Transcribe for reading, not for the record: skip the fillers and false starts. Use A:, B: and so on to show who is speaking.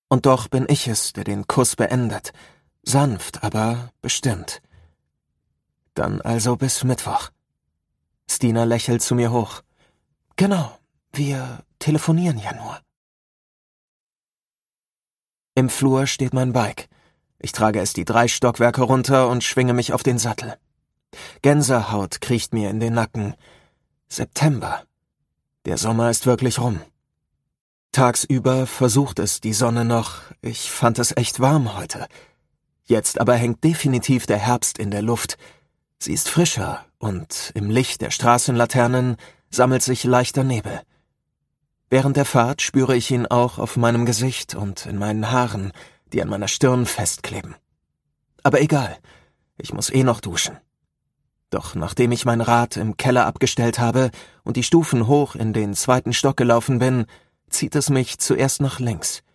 A: Und doch bin ich es, der den Kuss beendet. Sanft, aber bestimmt. Dann also bis Mittwoch. Stina lächelt zu mir hoch. Genau, wir telefonieren ja nur. Im Flur steht mein Bike. Ich trage es die 3 Stockwerke runter und schwinge mich auf den Sattel. Gänsehaut kriecht mir in den Nacken. September. Der Sommer ist wirklich rum. Tagsüber versucht es die Sonne noch. Ich fand es echt warm heute. Jetzt aber hängt definitiv der Herbst in der Luft. Sie ist frischer und im Licht der Straßenlaternen sammelt sich leichter Nebel. Während der Fahrt spüre ich ihn auch auf meinem Gesicht und in meinen Haaren, die an meiner Stirn festkleben. Aber egal, ich muss noch duschen. Doch nachdem ich mein Rad im Keller abgestellt habe und die Stufen hoch in den 2. Stock gelaufen bin, zieht es mich zuerst nach links.